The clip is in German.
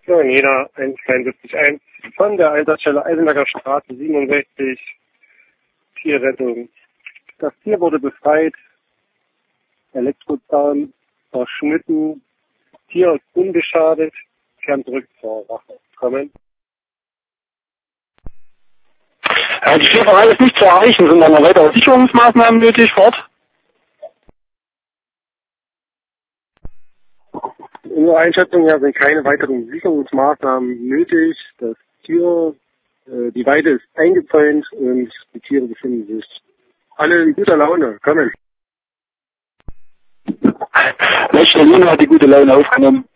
So, Jena 171 von der Einsatzstelle Eisenberger Straße 67, Tierrettung. Das Tier wurde befreit, Elektrozahn verschnitten, Tier ist unbeschadet, kann zurück zur Wache kommen. Die Schläferei ist nicht zu erreichen, sind dann noch weitere Sicherungsmaßnahmen nötig vor Ort? In unserer Einschätzung her sind keine weiteren Sicherungsmaßnahmen nötig. Das Tier, die Weide ist eingezäunt und die Tiere befinden sich alle in guter Laune. Kommen. Welche Linie hat die gute Laune aufgenommen?